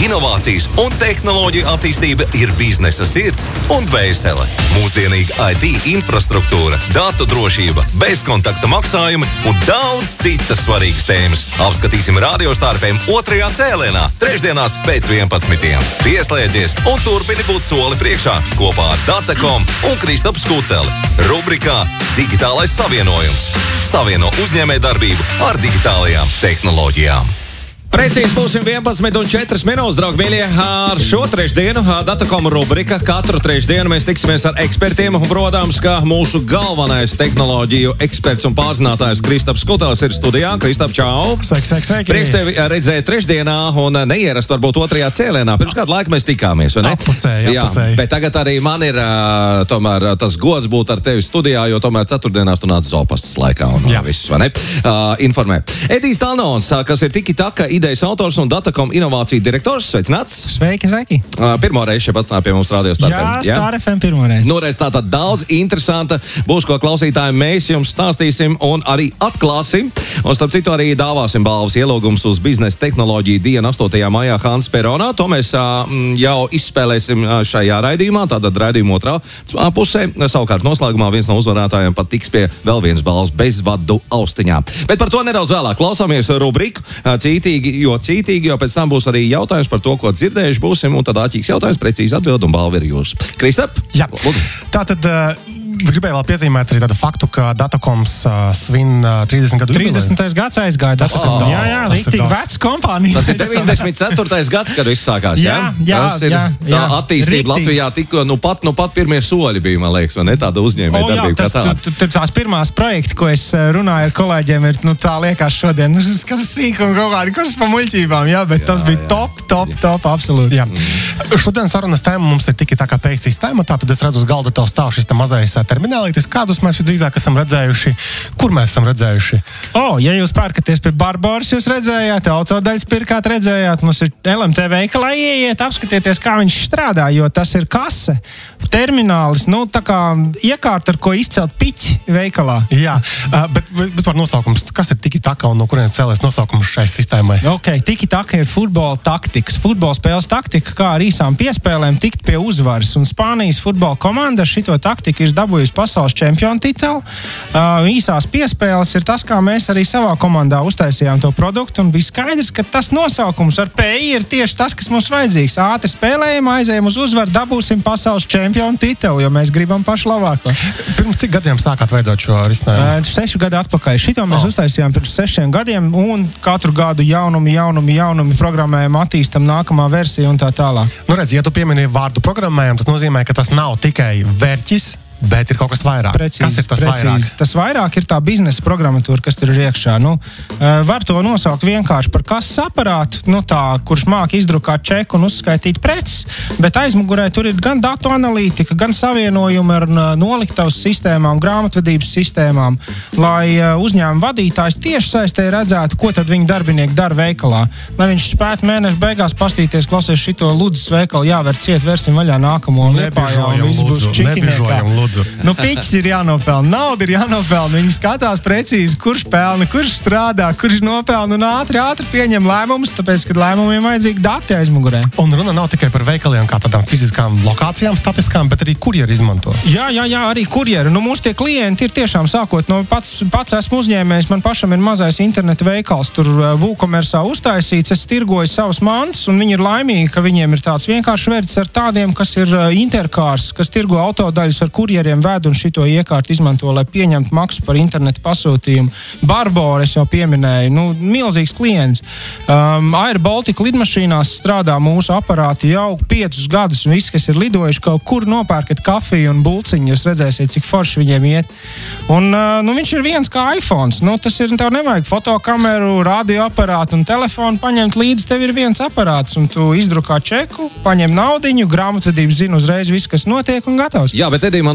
Inovācijas un tehnoloģiju attīstība ir biznesa sirds un dvēsele. Mūsdienīga IT infrastruktūra, datu drošība, bezkontakta maksājumi un daudz citas svarīgas tēmas. Apskatīsim Radio Star FM 2. cēlienā, trešdienās pēc 11. Pieslēdzies un turpini būt soli priekšā kopā ar Datacom un Kristapu Skuteli. Rubrikā Digitālais savienojums. Savieno uzņēmējdarbību ar digitālajām tehnoloģijām. Precīzi būsim 11:04 minūtes, draugi mīļie. Ar šo trešdienu Datacom rubrika. Katru trešdienu mēs tiksimies ar ekspertiem. Un, protams, ka mūsu galvenais tehnoloģiju eksperts un pārzinātājs Kristaps Skutelis ir studijā. Kristap, čau! Sveiki! Prieks tevi redzēt trešdienā un neierast varbūt 2. cēlienā. Pirms kādu laiku mēs tikāmies, vai ne? Apusēji. Bet tagad arī man ir tomēr tas gods būt ar tevi studijā, jo tomēr ceturtdienās tu nāc Zopastas laikā un viss, vai ne? Informē. Edijs Talnons, kas ir Tiki-Taka idejas autors un Datacom inovāciju direktors. Sveicināts! Sveiki! Pirmo reizi šeit atnāk pie mums Radio Star FM. Jā, Star FM pirmo reizi. Nu, reiz tātad daudz interesanta būs, ko klausītājiem mēs jums stāstīsim un arī atklāsim. Un starp citu arī dāvāsim balvas ielūgums uz biznesa tehnoloģiju dienu 8. maijā Hans Peronā. To mēs jau izspēlēsim šajā raidījumā, tātad raidījuma otrā pusē. Savukārt noslēgumā viens no uzvarētājiem pat tiks pie vēl vienas balvas bezvadu austiņā. Bet par to nedaudz vēlāk. Klausāmies rubriku cītīgi, jo pēc tam būs arī jautājums par to, ko dzirdējuši būsim, un tad āķīgs jautājums, precīzi atbild, un balva ir jūs. Kristap? Jā, tātad gribēju vēl piezīmēt arī tādu faktu, ka Datacoms svin 30 gadu jubileju. 30. gads aizgāja. Jā, rīktīgi vecs kompānija. Tas ir 94. gads, kad viss sākās, jā? Tas ir tā attīstība Latvijā tikko, nu pat pirmie soļi bija, man liekas, vai ne, tāda uzņēmēja darbība. Tur tās pirmās projekti, ko es runāju ar kolēģiem, ir, tā liekas šodien, kas sīkumi kaut kādi, kas pa muļķībām, bet tas bija top, absolūti. Jā. Šodien sarunas tēma mums ir Tiki-Taka sistēma, tātad es redzu uz galda tev stāv šis te mazais terminālītis, kādus mēs visdrīzāk esam redzējuši, kur mēs esam redzējuši. Ja jūs pērkaties pie Barboras, jūs redzējāt, autodaļas pirkāt redzējāt, mums ir LMT veikalā, ieiet, apskatieties, kā viņš strādā, jo tas ir kase, terminālis, tā kā iekārta, ar ko izcelt piķi veikalā. Jā, bet par nosaukums, kas ir Tiki-Taka un no kurienes cēlies nosaukums šai sistēmai? Tiki-Taka ir futbola taktikas, futbola spēles taktika, kā ar īsām piespēlēm tikt pie uzvaras, un Spānijas futbola komanda ar šito taktiku ir dabūjusi pasaules čempionu titulu. Īsās piespēles ir tas, kā mēs arī savā komandā uztaisījām to produktu, un bija skaidrs, ka tas nosaukums ar PI ir tieši tas, kas mums vajadzīgs. Ātri spēlējam, aizējam uz uzvaru, dabūsim pasaules čempionu titulu, jo mēs gribam pašu labāko. Pirms cik gadiem sākāt veidot šo risinājumu? 6 gadu atpakaļ. Šito mēs uztaisījām pirms 6 gadiem, un katru gadu jaunumi programmējam, attīstam nākamā versija un tā tālāk. Nu redz, ja tu piemini vārdu programmējam, tas nozīmē, ka tas nav tikai vērķis, bet ir kaut kas vairāk. Kas ir tas vairāk? Tas vairāk ir tā biznesa programmatūra, kas tur ir iekšā. Var to nosaukt vienkārši par kases aparātu, kurš māk izdrukāt čeku un uzskaitīt preces, bet aizmugurē tur ir gan datu analītika, gan savienojumi ar noliktavas sistēmām, grāmatvedības sistēmām, lai uzņēmuma vadītājs tieši saistē redzētu, ko tad viņa darbinieki dara veikalā. Lai viņš spētu mēneša beigās pastīties, klausies šito Ludzas veikalu, jāver ciet, versim vaļā nākamo Liepājā un viss būs čikiniekā. Piķis ir jānopelna, nauda ir jānopelna. Viņi skatās precīzi, kurš pelna, kurš strādā, kurš nopelna un ātri pieņem lēmumus, tāpēc, ka lēmumiem vajadzīgi dati aizmugurē. Un runa nav tikai par veikaliem kā tādām fiziskām lokācijām, statiskām, bet arī kurjeri izmanto. Jā, arī kurjeri. Mūsu tie klienti ir tiešām sākot no pats esmu uzņēmējs, man pašam ir mazais interneta veikals, tur WooCommerce'ā uztaisīts, es tirgoju savas mantas, un viņi ir laimīgi, ka viņiem ir tāds vienkārši vērts ar tādiem, kas ir interkārs, kas tirgo autodaļas ar kurjeriem ved un šito iekārtu izmanto, lai pieņemtu maksu par internetu pasūtījumu. Barbora, es jau pieminēju, milzīgs klients. Air Baltica lidmašīnās strādā mūsu aparāti jau 5 gadus, un visi, kas ir lidojuši kaut kur, nopērkat kafiju un bulciņu, jūs redzēsiet, cik forši viņiem iet. Un viņš ir viens kā iPhones. Tas ir, tev nevajag fotokameru, radioaparātu un telefonu paņemt līdzi, tev ir viens aparāts, un tu izdrukā čeku, paņem naudiņu, grāmatvedības zina uzreiz viss, kas notiek un gatavs. Jā, bet Edī, man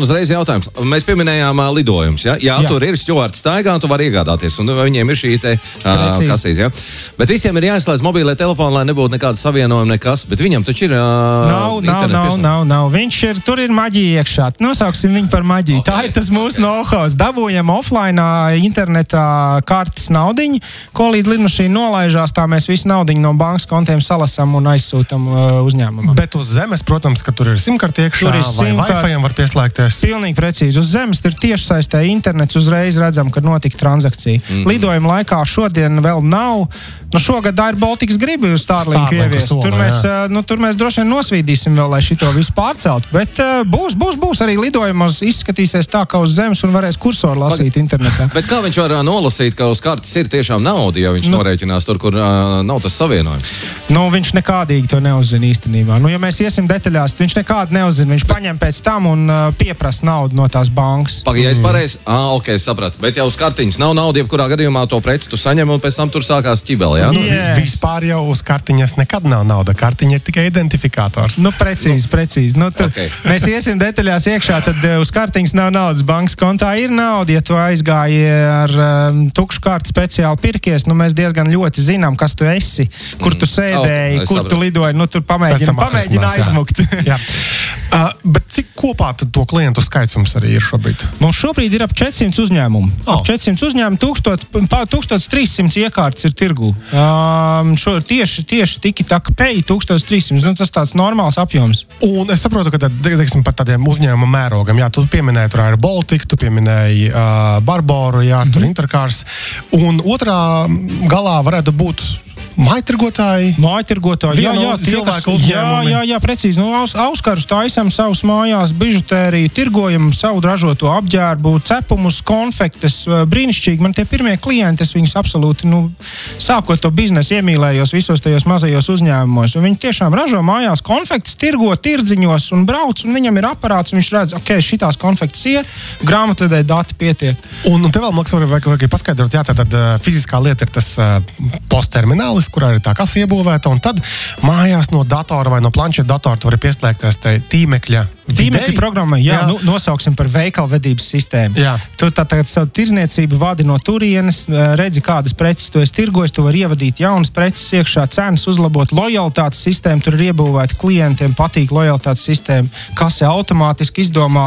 uzreiz jautājums. Mēs pieminējām lidojumus, ja? Jā, tur ir stjuards staigā, un tu vari iegādāties, un viņiem ir šī te kastīte, ja? Bet visiem ir jāizslēdz mobīlē telefonu, lai nebūtu nekāda savienojuma, nekas, bet viņam taču ir Nav. Viņš ir, tur ir maģija iekšā. Nosauksim viņu par maģiju. Okay. Tā ir tas mūsu know-hows. Dabūjam offline internetā kartes naudiņu, ko līdz lidmašīna nolaižās, tā mēs visu naudiņu no bankas kontiem salasam un aizsūtam uzņēmumam. Bet uz zemes, protams, ka tur ir simkarti iekšā, vai Wi-Fi-am var pieslēgties. Pilnīgi precīzi. Uz zemes ir tiešsaistē internets, uzreiz redzam, ka notika transakcija. Lidojuma laikā šodien vēl nav. Šogad Air Baltics grib Starlink ieviest. Tur mēs droši vien nosvīdīsim vēl, lai šito visu pārceltu. Bet būs arī lidojumos izskatīsies tā, kā uz zemes un varēs kursoru lasīt internetā. Bet kā viņš var nolasīt, ka uz kartes ir tiešām nauda, ja viņš norēķinās tur, kur nav tas savienojums? Viņš nekādīgi to neuzzina īstenībā. Ja mēs iesim detaļās, viņš nekādu neuzzina. Viņš paņem pēc tam un pieprasa naudu no tās bankas. Ja es pareizi, ok, sapratu. Bet jau uz kartiņas nav nauda, jebkurā gadījumā to preci tu saņem un pēc tam tur sākās ķibeli. Ja? Vispār jau uz kartiņas nekad nav nauda. Kartiņa ir tikai identifikators. Precīzi. Mēs iesim detaļās iekšā, tad uz kartiņas nav naudas. Bankas kontā ir nauda. Ja tu aizgāji ar tukšu karti speciāli pirkies, mēs diezgan ļoti zinām, kas tu esi, kur tu sēdēji, kur tu lidoji. Tur pamēģina aizmukt. Bet cik kopā tad to klientu skaits mums arī ir šobrīd? Mums šobrīd ir ap 400 uzņēmumu. Ap 400 uzņēmumu, 1300 iekārtas ir tirgū. Tieši tiki taka pay 1300. Tas tāds normāls apjoms. Un es saprotu, ka teiksim, par tādiem uzņēmuma mērogam, tu pieminēji tur Air Baltic, tu pieminēji Barboru, tur Intercars. Un otrā galā varētu būt mājtirgotāji. Jā, precīzi. Auskarus taisam savus mājās, bižutēriju, tirgojam savu ražoto apģērbu, cepumus, konfektes. Brīnišķīgi. Man tie pirmie klienti, es viņus absolūti, sākot to biznesu, iemīlējos visos tajos mazajos uzņēmumos. Viņi tiešām ražo mājās konfektes, tirgo tirdziņos un brauc, un viņam ir aparāts, un viņš redz, šitās konfektes iet, grāmatvedē dati pietiek. Un te vēl, Maks, vajag paskaidrot, tad fiziskā lieta ir tas postterminālis, kurā ir tā kasa iebūvēta, un tad mājās no datora vai no planšeta datora tu vari pieslēgties tīmekļa programmai, nosauksim par veikalvedības sistēmu. Jā. Tu tagad savu tirzniecību vadi no turienes, redzi, kādas preces tu esi tirgojis, tu vari ievadīt jaunas preces iekšā, cenas uzlabot, lojalitātes sistēmu, tur ir iebūvēta klientiem, patīk lojalitātes sistēma, kase automātiski izdomā,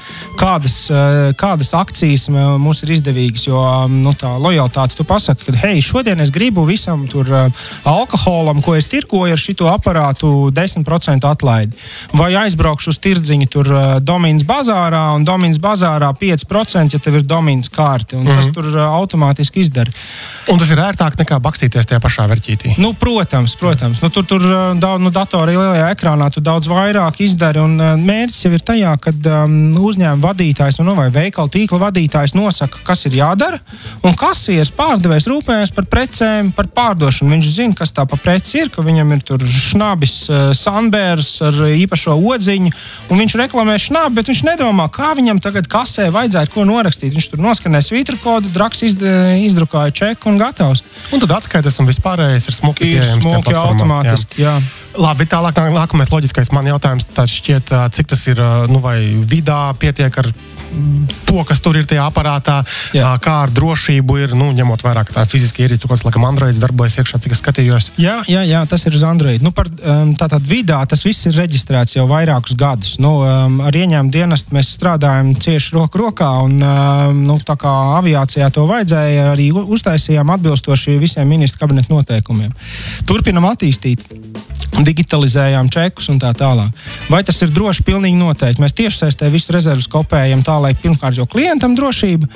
kādas akcijas mums ir izdevīgas, jo tā lojalitāte, tu pasaki, ka hei, šodien es gribu visam tur alkoholam, ko es tirgoju ar šito aparātu 10% atlaidi. Vai aizbraukšu uz tirdziņu tur domīnas bazārā, un domīnas bazārā 5%, ja tev ir domīnas kārti, un tas tur automātiski izdara. Un tas ir ērtāk nekā bakstīties tajā pašā verķītī? Protams. Tur datorā lielajā ekrānā tu daudz vairāk izdari, un mērķis jau ir tajā, kad uzņēmuma vadītājs vai veikala tīkla vadītājs nosaka, kas ir jādara, un kasieris pārdevējs rūpējas par precēm, par pārdošanu. Viņš zina, kas tā pa preci ir, ka viņam ir tur šnabis Sandbērs ar īpašo odziņu, un viņš reklamē šnabu, bet viņš nedomā, kā viņam tagad kasē vajadzētu ko norakstīt. Viņš tur noskanē svītru kodu, draks izdrukāja čeku un gatavs. Un tad atskaitas un vispārējais ir smuki pieejams. Ir smuki automātiski, jā. Labi, tālāk nākamais loģiskais man jautājums, tāds šķiet, cik tas ir, vai vidā pietiek ar to, kas tur ir tajā aparātā, kā ar drošību ir, ņemot vairāk tā fiziski ierīci, tu kāds, laikam, Androids darbojas iekšā, cik es skatījos. Jā, tas ir uz Android. Tātad vidā tas viss ir reģistrēts jau vairākus gadus. Ar ieņēmumu dienestu mēs strādājam cieši roku rokā, un tā kā aviācijā to vajadzēja, arī uztaisījām atbilstoši visiem ministru kabineta noteikumiem. Turpinam attīstīt. Digitalizējām čekus un tā tālāk. Vai tas ir droši? Pilnīgi noteikti. Mēs tiešsaistē visu rezervus kopējam tā, lai pirmkārt jau klientam drošība,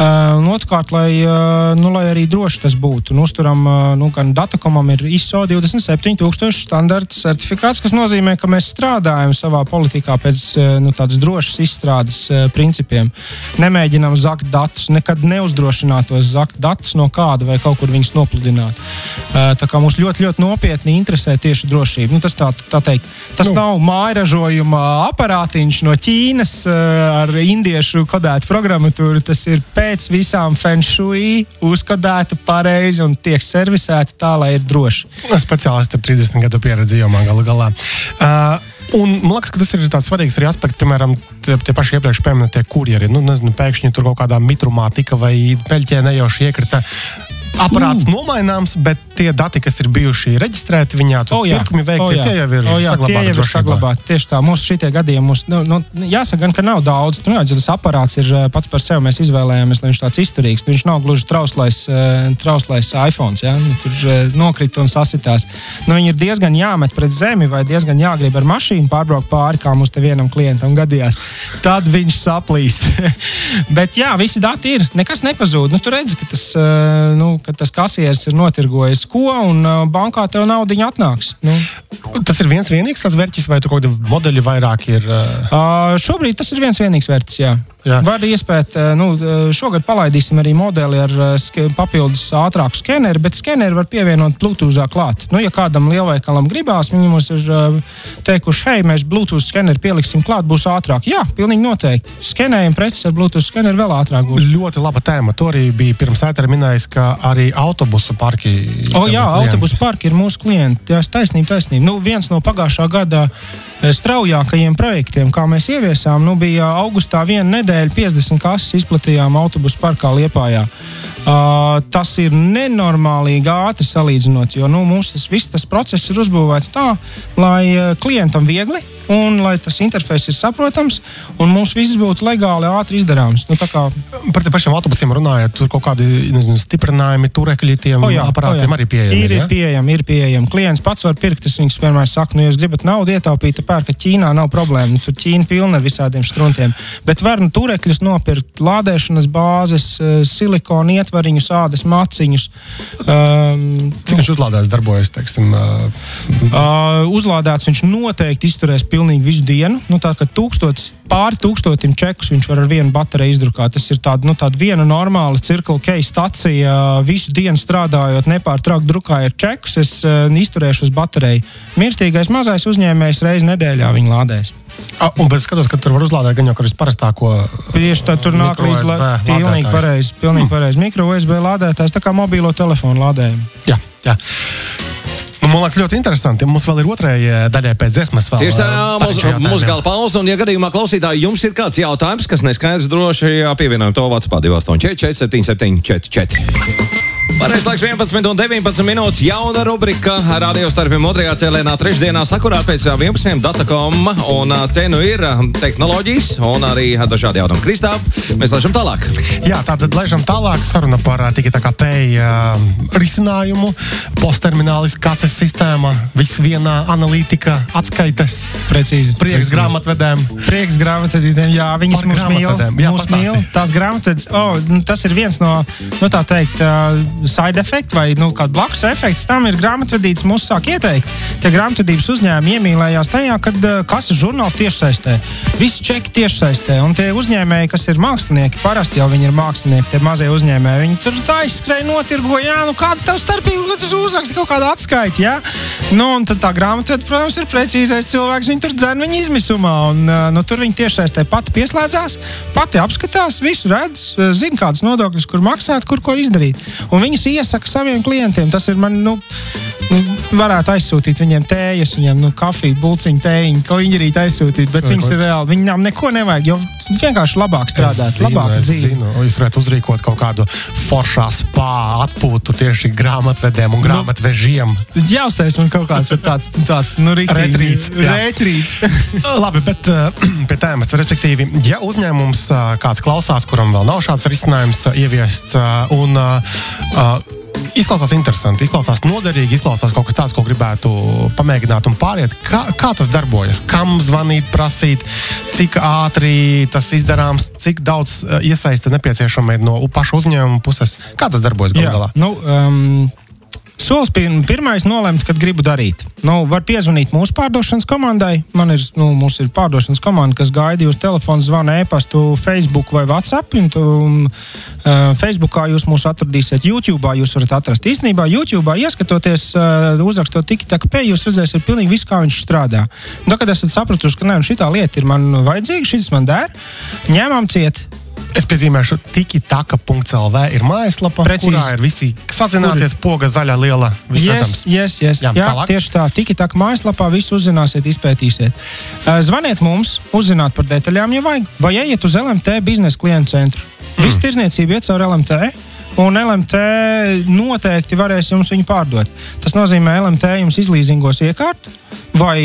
un otrkārt, lai arī droši tas būtu. Un uzturam, gan Datakomam ir ISO 27000 standarta certifikāts, kas nozīmē, ka mēs strādājam savā politikā pēc tādas drošas izstrādes principiem. Nemēģinām zakt datus, nekad neuzdrošinātos zakt datus no kāda vai kaut kur viņus nopludināt. Tā kā mums ļoti, ļoti nopietni interesē tieši drošība. Tas tas nav mājražojuma aparātiņš no Ķīnas ar indiešu kodētu programmatūru. Tas ir pēc visām feng shui uzkodēta pareizi un tiek servisēta tā, lai ir droši. Speciālisti ar 30 gadu pieredzi jomā galu galā. Un man liekas, ka tas ir tāds svarīgs arī aspekts, piemēram, tie paši iepriekš pieminētie kurjeri. Pēkšņi tur kaut kādā mitrumā tika vai peļķē nejauši iekrita. Aparāts nomaināms, bet tie dati, kas ir bijuši reģistrēti viņā, pirkumi veikti, tie jau ir saglabāti. Tieši tā, mūsu šitie gadījumi, jāsaka gan, ka nav daudz. Ja tas aparāts ir pats par sevi, mēs izvēlējāmies, lai viņš tāds izturīgs. Viņš nav gluži trauslais iPhones, ja? Tur nokrita un sasitās. Viņi ir diezgan jāmet pret zemi vai diezgan jāgrib ar mašīnu pārbraukt pāri, kā mums te vienam klientam gadījās. Tad viņš saplīst. Bet jā, visi dati ir, nekas nepazūd. Tu redzi, ka tas kasieris ir notirgojis ko, un bankā tev naudiņa atnāks. Tas ir viens vienīgs tāds vērķis, vai tu kaut kādi modeļi vairāk ir? Šobrīd tas ir viens vienīgs vērķis, jā. Var iespēt, šogad palaidīsim arī modeli ar papildus ātrāku skeneri, bet skeneri var pievienot Bluetoothā klāt. Ja kādam lielveikalam gribās, viņi mums ir teikuši, hei, mēs Bluetooth skeneri pieliksim klāt, būs ātrāk. Jā, pilnīgi noteikti. Skenējam preces ar Bluetooth skeneri vēl ātrāk būs. Ļoti laba tēma. To arī bija pirms ētera minējis, ka arī autobusu parki. Autobusu parki ir mūsu klienti. Jā, taisnība. Viens no pagājušā gada straujākajiem projektiem, kā mēs ieviesām, bija augustā 1 nedēļa 50 kases izplatījām autobusu parkā Liepājā. Tas ir nenormālīgi ātri salīdzinot, jo viss tas process ir uzbūvēts tā, lai klientam viegli un lai tas interfejs ir saprotams un mums viss būtu legāli ātri izdarāms. Par te pašiem autobusiem runājot, tur kaut kādi stiprinājumi, turekļi tiem aparātiem arī pieejami. Ir pieejami. Klients pats var pirkt, es viņus vienmēr saku, ja jūs gribat naudu ietaupīt, pērkat Ķīnā, nav problēma. Tur Ķīna pilna ar visādiem struntiem. Bet var turekļus nopirkt, lādēšanas bāzes, silikona ietvariņus, ādas maciņus. Cik viņš uzlādēts darbojas, teiksim? Uzlādēts viņš noteikti izturēs pilnīgi visu dienu. Tā kā pāri 1000 čekus viņš var ar vienu bateriju izdrukāt. Tas ir tāda viena normāla Circle K stacija, visu dienu strādājot, nepārtraukt drukājot čekus, es izturēšu uz bateriju. Mirstīgais mazais uzņēmējs reizi nedēļā viņu lādēs. Un bet skatos, ka tur var uzlādēt gan jau, ka parastāko tieši tā, tur nāk līdz pilnīgi pareizi. Mikro USB lādētājs, tā kā mobīlo telefonu lādējumu. Jā. Man liekas ļoti interesanti. Mums vēl ir otrajai daļai pēc dziesmas vēl. Tieši tā, muzikāla pauze, un ja gadījumā klausītāji jums ir kāds jautājums, kas neskaidrs, droši pievienojam to WhatsApp 284 7744. Pareiz laiks 11:19 minūtes. Jauna rubrika Radio Starpiem 2. cēlienā trešdienā sakurā pēc 11. Datacom, un te ir tehnoloģijas un arī dažādi jautājumi. Kristā, mēs laižam tālāk. Jā, tātad laižam tālāk saruna par TKP risinājumu, postterminālis, kases sistēma, viss vienā analītika, atskaites. Precīzi. Prieks grāmatvedēm. Prieks grāmatvedītēm, jā, viņas mūs mīl. Tās grāmatvedes, tas ir viens no tā teikt, side effect vai kādu blakus efekts tam ir grāmatvedības mūs sāk ieteikt. Tie grāmatvedības uzņēmumi iemīlējās tajā, kad kases žurnāls tiešsaistē. Visi čeki tiešsaistē. Un tie uzņēmēji, kas ir mākslinieki, parasti jau viņi ir mākslinieki, tie mazie uzņēmēji, viņi tur tā izskrēja, notirgo, kāda tev starpība, kad tas uzraksta kaut kādu atskaiti, jā. Un tad tā grāmatvede, protams, ir precīzais cilvēks, viņi tur dzen viņa izmisumā. Un tur viņi tiešsaistē pati pieslēdzās, pati apskatās, visu redz, zina kādas nodokļus, kur maksāt, kur ko izdarīt. Un viņas iesaka saviem klientiem. Tas ir man, varētu aizsūtīt viņiem tējas, viņiem kafiju, bulciņu, tējiņu, kliņģerīt aizsūtīt, bet viņas ir reāli. Viņām neko nevajag, jo vienkārši labāk strādāt, labāk dzīvi. Jūs varētu uzrīkot kaut kādu foršā spā atpūtu tieši grāmatvedēm un grāmatvežiem. Jāuztais man kaut kāds tāds retrīts. Labi, bet pie tēmas, respektīvi, ja uzņēmums kāds klausās, kuram vēl nav šāds risinājums ieviests un izklausās interesanti, izklausās noderīgi, izklausās kaut kas tāds, ko gribētu pamēģināt un pāriet. Kā tas darbojas? Kam zvanīt, prasīt, cik ātri tas izdarāms, cik daudz iesaiste nepieciešama ir no pašu uzņēmuma puses? Kā tas darbojas galu galā? Solis pirmais nolemt, kad gribu darīt. Var piezvanīt mūsu pārdošanas komandai. Mums ir pārdošanas komanda, kas gaida jūs telefonu, zvana e-pastu, Facebook vai WhatsApp. Facebookā jūs mūs atradīsiet, YouTube'ā jūs varat atrast. Īstenībā YouTube'ā ieskatoties, uzrakstot TKP, jūs redzēsiet pilnīgi visu, kā viņš strādā. Kad esat sapratuši, ka šitā lieta ir man vajadzīga, šis man der, ņēmām ciet. Es piezīmēšu, tikitaka.lv ir mājaslapa, Precīzi. kurā ir visi sazināties, poga, zaļā, liela, viss redzams. Yes. Jā, Jā, tālāk. tieši tā. Tikitaka mājaslapā visu uzzināsiet, izpētīsiet. Zvaniet mums, uzzināt par detaļām, ja vajag, vai ejiet uz LMT biznesa klientu centru. Visu tirzniecību iet caur LMT. Un LMT noteikti varēs jums viņu pārdot. Tas nozīmē, LMT jums izlīzingos iekārtu vai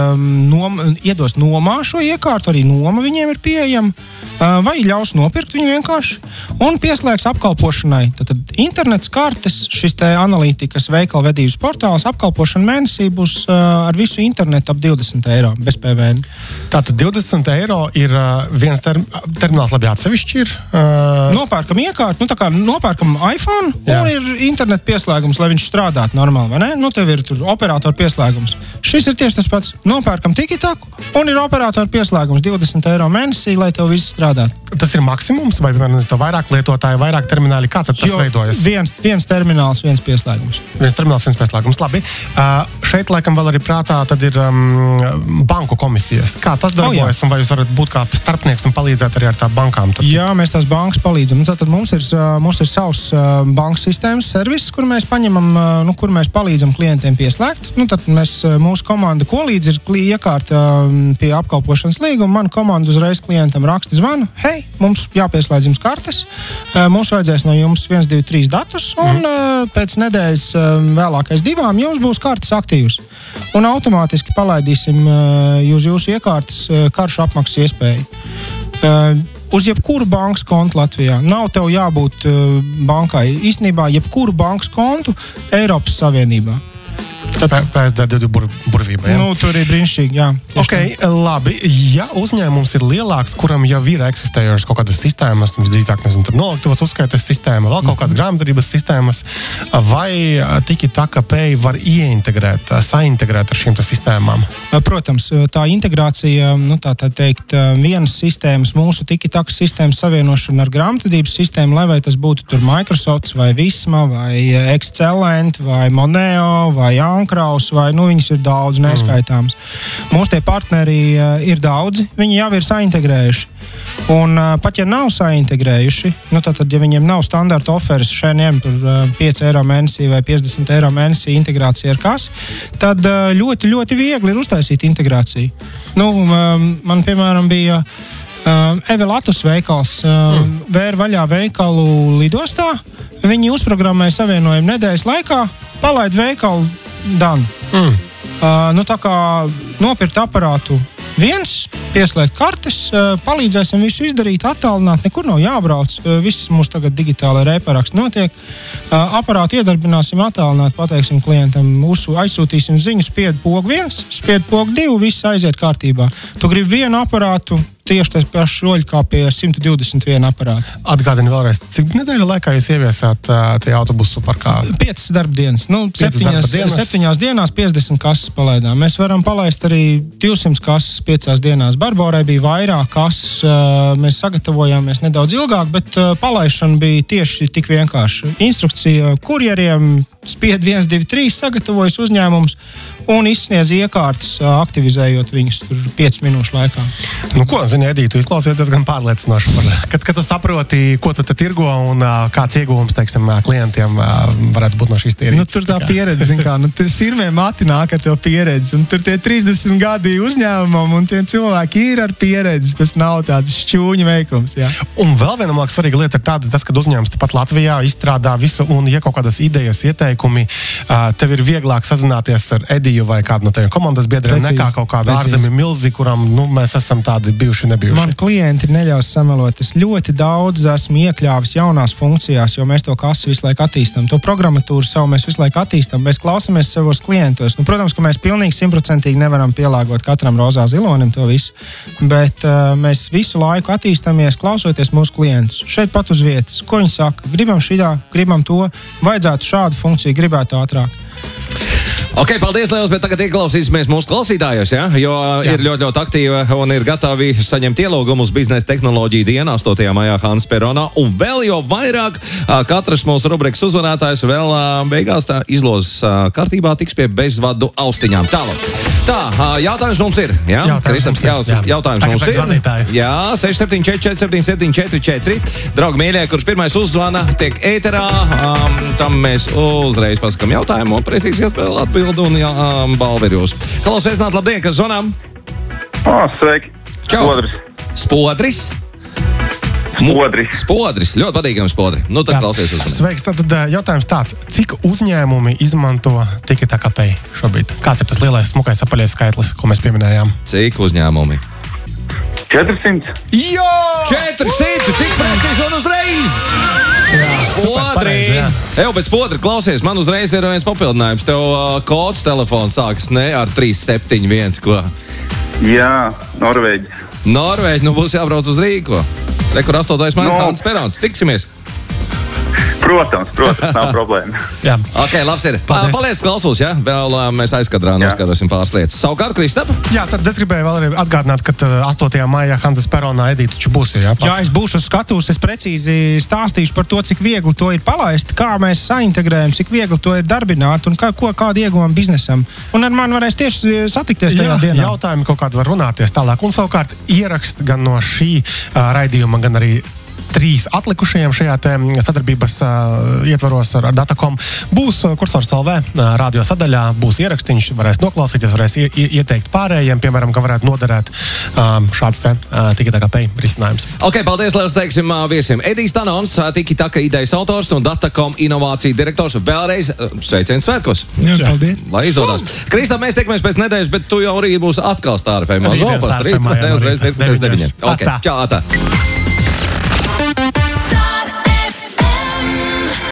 iedos nomā šo iekārtu, arī noma viņiem ir pieejama, vai ļaus nopirkt viņu vienkārši un pieslēgs apkalpošanai. Tad internets kartes, šis te analītikas veikala vedības portāls, apkalpošana mēnesī būs ar visu internetu ap 20 eiro bez PVN. Tātad 20 eiro ir viens termināls labi atsevišķi ir. Nopērkam iekārtu, tā kā nopērkam iPhone Jā. un ir internet pieslēgums, lai viņš strādātu normāli, vai ne? Tev ir tur operātora pieslēgums. Šis ir tieši tas pats. Nopērkam tikitaku un ir operātora pieslēgums 20 eiro mēnesī, lai tev viss strādātu. Tas ir maksimums, vai vairāk lietotāji, vairāk termināli, kā tad tas veidojas? Viens termināls, viens pieslēgums. Viens termināls, viens pieslēgums. Labi. Šeit laikam vēl arī prātā tad ir banku komisijas. Kā tas darbojas un vai jūs varat būt kā starpnieks un palīdzēt arī ar tā bankām? Tad? Jā, mēs tās bankas palīdzam. Tātad mums ir savs banku sistēmas servis, kur mēs paņemam, kur mēs palīdzam klientiem pieslēgt. Tad mūsu komanda kolīdzi ir iekārta pie apkalpošanas līguma. Mana komanda uzreiz klientam raksta zvanu. Hei, mums jāpieslēdz jums kartes. Mums vajadzēs no jums 1, 2, 3 datus un pēc nedēļas vēlākais 2 jums būs kartes aktīvas. Un automātiski palaidīsim uz jūsu iekārtas karšu apmaksas iespēju. Uz jebkuru bankas kontu Latvijā. Nav tev jābūt bankai. Īstenībā jebkuru bankas kontu Eiropas Savienībā. PSD2 burvība, jā? Tur ir brīnišķīgi, jā. Okay, labi. Ja uzņēmums ir lielāks, kuram jau ir eksistējušas kaut kādas sistēmas, visdrīzāk, tur noliktavas uzskaites sistēma, vēl kaut kādas grāmatvedības sistēmas, vai Tikitaka Pay var saintegrēt ar šīm sistēmām? Protams, tā integrācija, tā teikt, vienas sistēmas, mūsu Tikitaka sistēmas savienošana ar grāmatvedības sistēmu, lai vai tas būtu tur Microsoft, vai Visma, vai Excelent, vai Moneo, vai Ankraus, vai viņas ir daudz neskaitāms. Mūsu tie partneri ir daudzi, viņi jau ir saintegrējuši. Un pat ja nav saintegrējuši, tad, ja viņiem nav standarta oferes šeit ņem par 5 eiro mēnesī vai 50 eiro mēnesī integrācija ar kas, tad ļoti, ļoti viegli ir uztaisīt integrāciju. Man, piemēram, bija Evelatus veikals, vēra vaļā veikalu lidostā, viņi uzprogrammēja savienojumu nedēļas laikā, palaid veikalu dan. Tā kā nopirkt aparātu viens, pieslēgt kartes, palīdzēsim visu izdarīt, attālināt, nekur nav jābrauc. Viss mums tagad digitālai rēparaksts notiek. Aparātu iedarbināsim, attālināt, pateiksim klientam, aizsūtīsim ziņu, spied pogu 1, spied pogu 2, viss aiziet kārtībā. Tu gribi vienu aparātu, tieši tas pašs roļi kā pie 121 aparāta. Atgādini vēlreiz, cik nedēļu laikā jūs ieviesāt tajā autobusu parkā? 5 darbdienas. 7 dienās 50 kases palaidām. Mēs varam palaist arī 200 kases 5 dienās. Barborai bija vairāk kases. Mēs sagatavojāmies nedaudz ilgāk, bet palaišana bija tieši tik vienkārši. Instrukcija kurjeriem, spied 1, 2, 3, sagatavojas uzņēmums un izsniedz iekārtas, aktivizējot viņus 5 minūšu laikā. Edī, tu izklausies diezgan pārliecinoši par, kad tu saproti, ko tu te tirgo un kāds ieguvums, teiksim, klientiem varētu būt no šīs tīrības. Tur tā pieredze, tur sirmie mati nāk ar to pieredzi, un tur tie 30 gadi uzņēmumam, un tie cilvēki ir ar pieredzi, tas nav tāds šķūņa veikums, jā. Un vēl viena, man liekas, svarīga lieta ir tāda, tas, kad uzņēmums tepat Latvijā izstrādā visu, un ja kaut kādas idejas, ieteikumi, tev ir vieglāk sazināties ar Ediju vai kādu no teviem komandas biedriem, nekā kaut kādu ārzemju milzi, kuram, mēs esam tādi bijuši nebijuši. Man klienti neļaus samelot. Es ļoti daudz esmu iekļāvis jaunās funkcijās, jo mēs to kasi visu laiku attīstam. To programmatūru savu mēs visu laiku attīstam. Mēs klausamies savos klientos. Protams, ka mēs pilnīgi 100% nevaram pielāgot katram rozā zilonim to visu, bet mēs visu laiku attīstamies, klausoties mūsu klientus. Šeit pat uz vietas. Ko viņi saka? Gribam šitā, gribam to, vajadzētu šādu funkciju, gribētu ātrāk. Ok, paldies, liels, bet tagad ieklausīsimies mūsu klausītājos, ja? Jo ir ļoti aktīva un ir gatavi saņemt ielūgumus biznesa tehnoloģiju dienā 8. maijā Hansa Peronā. Un vēl jau vairāk katrs mūsu rubrikas uzvarētājs vēl beigās tā izlozes kārtībā tiks pie bezvadu austiņām. Tālāk. Tā, jautājums mums ir. Jā, jautājums mums ir. Jā, 6744774. Draugi mīļie, kurš pirmais uzzvana, tiek ēterā. Tam mēs uzreiz pasakam jautājumu un precīzi atbildi un balva ir jūs. Halo, sveicināt, labdien, kas zvanām? Sveiki. Čau. Spodris. Spodris. Ļoti patīkams spodri. Nu, tad klausies uzmanīgi. Sveiks. Tad jautājums tāds. Cik uzņēmumi izmanto Tiki-Taka-Pay šobrīd? Kāds ir tas lielais smukais apaļais skaitlis, ko mēs pieminējām? Cik uzņēmumi? 400. Jo! 400! Tik precīzi un uzreiz! Spodri! Eju, bet Spodri, klausies, man uzreiz ir viens papildinājums. Tev kods telefons sākas ne ar 371, ko? Jā, Norvēģi. Norvēģi, nu būs jābrauc uz Rīgu. Rekur 8. maijā Hansa Perons. Tiksimies! Protams, nav problēma. Jā. Ok, labs ir. Paldies, klausos, ja? Vēl mēs aizkadrā noskarosim pāris lietas. Savukārt, Kristap? Jā, tad es gribēju vēl arī atgādināt, ka 8. maijā Hansa Peronā Edita taču būs, jā? Jā, es būšu uz skatuves, es precīzi stāstīšu par to, cik viegli to ir palaist, kā mēs saintegrējam, cik viegli to ir darbināt un kādu ieguvām biznesam. Un ar mani varēs tieši satikties tajā dienā. Jautājumi kaut kādi var runāties tālāk. Un savukārt ieraksts gan no šī raidījuma, gan arī 3 atlikušajiem šajā sadarbības ietvaros ar Datacom būs Kursors LV radio sadaļā, būs ierakstiņš, varēs noklausīties, varēs ieteikt pārējiem, piemēram, ka varētu noderēt šāds Tiki-Taka-Pay risinājums. Ok, paldies, liels teiksim viesim. Edijs Tanons, Tiki-Taka idejas autors un Datacom inovāciju direktors. Vēlreiz sveiciens svētkos. Jā, paldies. Lai izdodas. Kristap, mēs tiekamies pēc nedēļas, bet tu jau arī būs atkal Star FM. Rītdien Star FM, jā, Ok, čau, atā.